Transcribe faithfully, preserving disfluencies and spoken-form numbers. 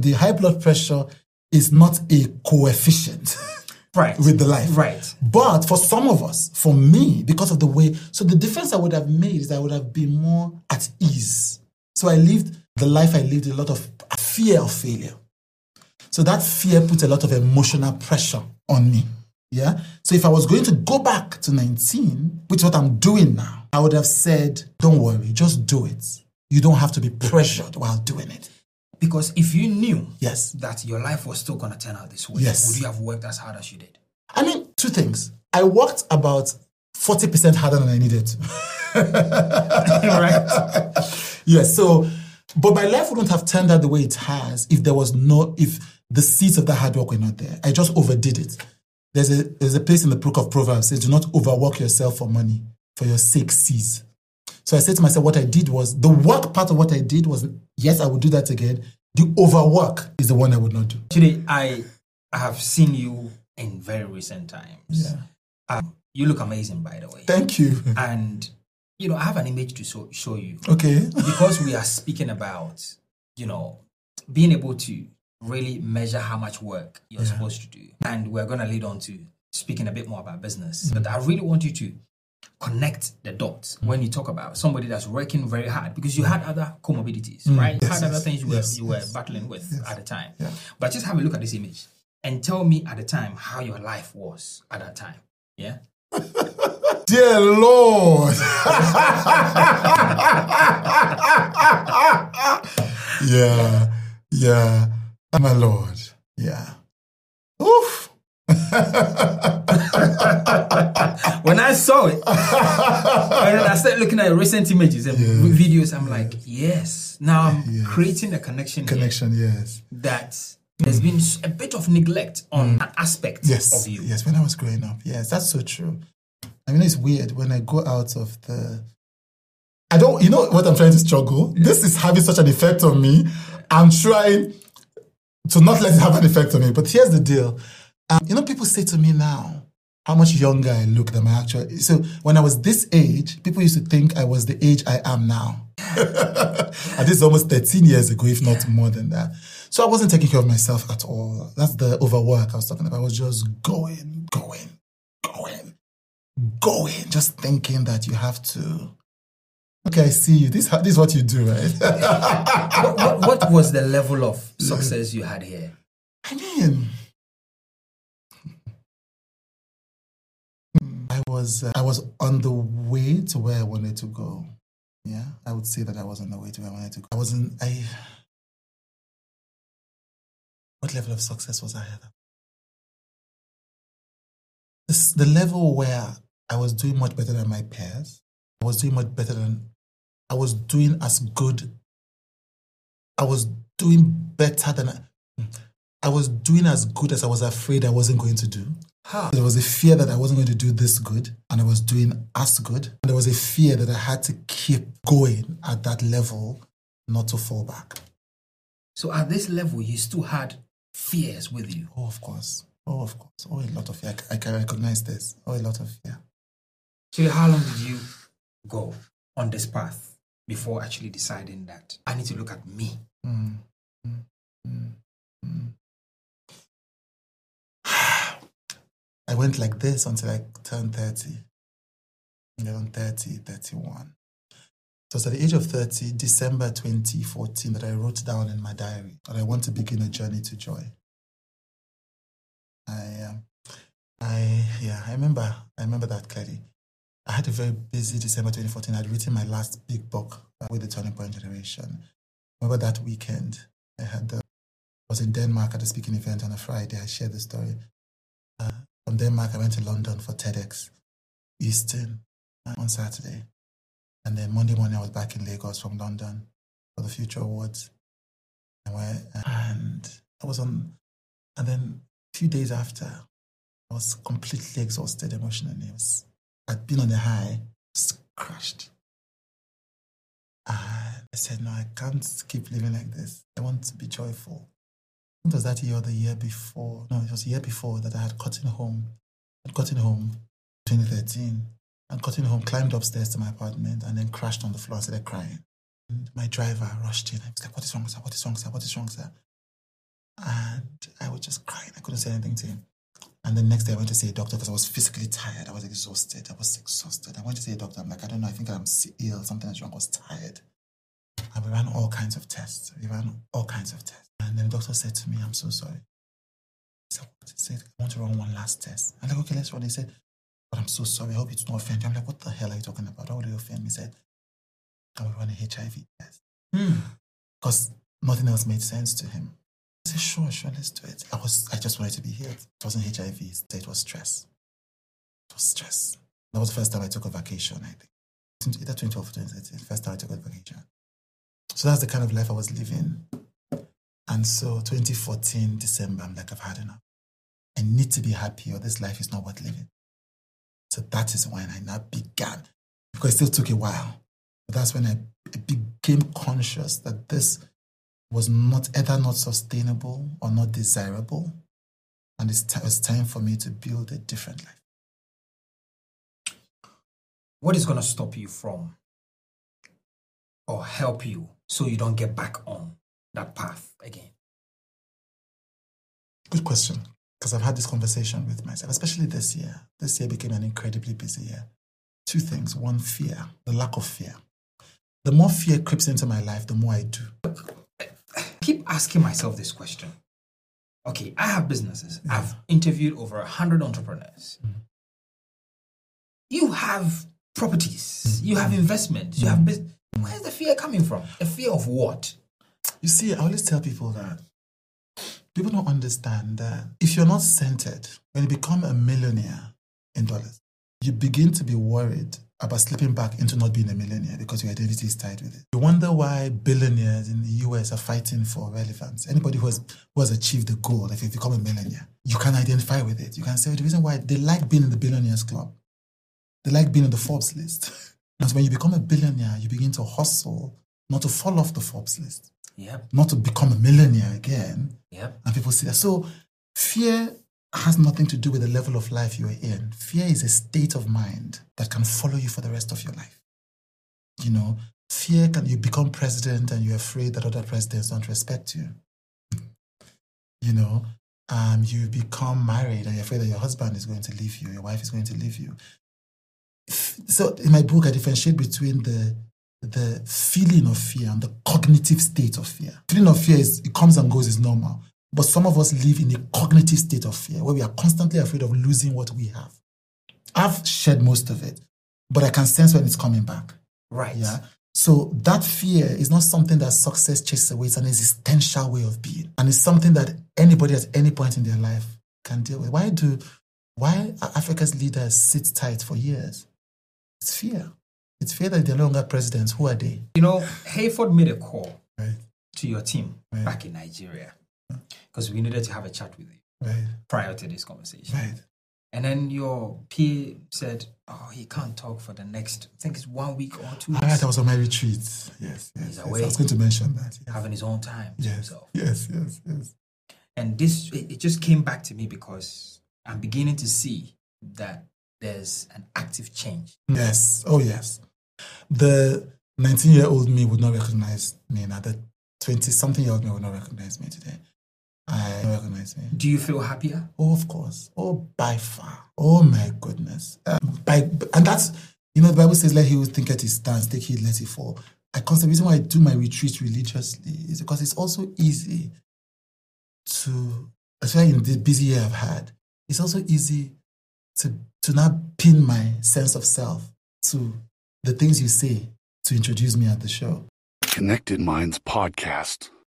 the high blood pressure is not a coefficient right. with the life. Right. But for some of us, for me, because of the way, so the difference I would have made is I would have been more at ease. So I lived the life I lived, a lot of fear of failure. So that fear put a lot of emotional pressure on me. Yeah. So if I was going to go back to nineteen, which is what I'm doing now, I would have said, don't worry, just do it. You don't have to be pressured while doing it. Because if you knew yes. that your life was still going to turn out this way, yes. would you have worked as hard as you did? I mean, two things. I worked about forty percent harder than I needed to. Right. Yes. So, but my life wouldn't have turned out the way it has if there was no, if the seeds of that hard work were not there. I just overdid it. There's a there's a place in the book of Proverbs that says, do not overwork yourself for money, for your sake cease. So I said to myself, what I did was, the work part of what I did was, yes, I would do that again. The overwork is the one I would not do. Today, I have seen you in very recent times. Yeah. Um, you look amazing, by the way. Thank you. And, you know, I have an image to show, show you. Okay. Because we are speaking about, you know, being able to really measure how much work you're yeah. supposed to do. And we're going to lead on to speaking a bit more about business. Mm-hmm. But I really want you to connect the dots mm-hmm. when you talk about somebody that's working very hard, because you had other comorbidities, mm-hmm. right? You yes, had other yes, things you were, yes, you were yes, battling with yes, at the time. Yeah. But just have a look at this image and tell me at the time how your life was at that time. Yeah? Dear Lord. yeah. Yeah. My Lord. Yeah. Oof. When I saw it, and I started looking at recent images and yes. videos, I'm like, yes. Now I'm yes. creating a connection. Connection, here yes. That there's been a bit of neglect on mm. an aspect yes. of you. Yes, when I was growing up. Yes, that's so true. I mean, it's weird when I go out of the... I don't... You know what I'm trying to struggle? Yeah. This is having such an effect on me. I'm trying to not let it have an effect on me. But here's the deal. Um, you know, people say to me now how much younger I look than my actual... So when I was this age, people used to think I was the age I am now. And this is almost thirteen years ago, if not more than that. So I wasn't taking care of myself at all. That's the overwork I was talking about. I was just going, going, going, going, just thinking that you have to... Okay, I see you. This, this is what you do, right? what, what, what was the level of success you had here? I mean... I was uh, I was on the way to where I wanted to go. Yeah, I would say that I was on the way to where I wanted to go. I wasn't. I. What level of success was I at? This, the level where I was doing much better than my peers. I was doing much better than. I was doing as good. I was doing better than. I was doing as good as I was afraid I wasn't going to do. Huh. There was a fear that I wasn't going to do this good, and I was doing as good. And there was a fear that I had to keep going at that level, not to fall back. So at this level, you still had fears with you? Oh, of course. Oh, of course. Oh, a lot of fear. I, I can recognize this. Oh, a lot of fear. So how long did you go on this path before actually deciding that I need to look at me? Mm, mm, mm, mm. I went like this until I turned thirty. Around thirty, thirty-one. So it's at the age of thirty, December twenty fourteen, that I wrote down in my diary that I want to begin a journey to joy. I, um, I, yeah, I remember, I remember that clearly. I had a very busy December twenty fourteen. I had written my last big book uh, with the Turning Point Generation. I remember that weekend, I had the, I was in Denmark at a speaking event on a Friday. I shared the story. Uh, from Denmark, I went to London for TEDx Eastern uh, on Saturday. And then Monday morning, I was back in Lagos from London for the Future Awards. And, where, and I was on, and then a few days after, I was completely exhausted emotionally. I was, I'd been on a high, just crashed. And I said, no, I can't keep living like this. I want to be joyful. It was that year or the year before. No, it was the year before that I had gotten home. I'd gotten home in twenty thirteen. I'd gotten home, climbed upstairs to my apartment, and then crashed on the floor and started crying. And my driver rushed in. I was like, what is wrong, sir? What is wrong, sir? What is wrong, sir? And I was just crying. I couldn't say anything to him. And the next day I went to see a doctor because I was physically tired. I was exhausted. I was exhausted. I went to see a doctor. I'm like, I don't know. I think I'm ill. Something is wrong. I was tired. And we ran all kinds of tests. We ran all kinds of tests. And then the doctor said to me, I'm so sorry. He said, what? He said, I want to run one last test. I'm like, okay, let's run. He said, but I'm so sorry. I hope it's not offend you. I'm like, what the hell are you talking about? How would you offend me? He said, I will run a H I V test. Because mm. nothing else made sense to him. I said, sure, sure, let's do it. I was, I just wanted to be healed. It wasn't H I V, it was stress. It was stress. That was the first time I took a vacation, I think. Either twenty twelve or twenty thirteen, the first time I took a vacation. So that's the kind of life I was living. And so twenty fourteen, December, I'm like, I've had enough. I need to be happy or this life is not worth living. So that is when I now began. Because it still took a while. But that's when I became conscious that this was not either not sustainable or not desirable. And it's t- it was time for me to build a different life. What is going to stop you from or help you so you don't get back on that path again? Good question. Because I've had this conversation with myself, especially this year. This year became an incredibly busy year. Two things. One, fear, the lack of fear. The more fear creeps into my life, the more I do. I keep asking myself this question. Okay, I have businesses. Yeah. I've interviewed over a hundred entrepreneurs. Mm. You have properties. Mm. You have investments. You mm. have business. Where's the fear coming from? A fear of what? You see, I always tell people that people don't understand that if you're not centered, when you become a millionaire in dollars, you begin to be worried about slipping back into not being a millionaire because your identity is tied with it. You wonder why billionaires in the U S are fighting for relevance. Anybody who has who has achieved the goal, if you become a millionaire, you can identify with it. You can say the reason why they like being in the billionaires club. They like being in the Forbes list. Because when you become a billionaire, you begin to hustle, not to fall off the Forbes list. Yep. Not to become a millionaire again. Yep. And people see that. So fear has nothing to do with the level of life you're in. Fear is a state of mind that can follow you for the rest of your life. You know, fear can, you become president and you're afraid that other presidents don't respect you. You know, um, you become married and you're afraid that your husband is going to leave you, your wife is going to leave you. So in my book, I differentiate between the the feeling of fear and the cognitive state of fear. Feeling of fear is, it comes and goes, is normal. But some of us live in a cognitive state of fear where we are constantly afraid of losing what we have. I've shed most of it, but I can sense when it's coming back. Right. Yeah. So that fear is not something that success chases away. It's an existential way of being. And it's something that anybody at any point in their life can deal with. Why do, why are Africa's leaders sit tight for years? It's fear. It's fear that they're no longer presidents. Who are they? You know, Hayford made a call right. to your team right. back in Nigeria because we needed to have a chat with you right. prior to this conversation. Right. And then your P A said, oh, he can't talk for the next, I think it's one week or two weeks. Right, I was on my retreat. Yes, yes. He's yes. away. I was going to mention that. Yes. Having his own time to yes. himself. Yes, yes, yes. And this, it just came back to me because I'm beginning to see that there's an active change. Yes. Oh, yes. The nineteen-year-old me would not recognize me now. The twenty-something-year-old me would not recognize me today. I don't recognize me. Do you feel happier? Oh, of course. Oh, by far. Oh, my goodness. Um, by And that's, you know, the Bible says, let he who thinketh he stands, take heed lest he fall. I consider the reason why I do my retreat religiously is because it's also easy to, especially in the busy year I've had, it's also easy to to now pin my sense of self to the things you say to introduce me at the show. Connected Minds Podcast.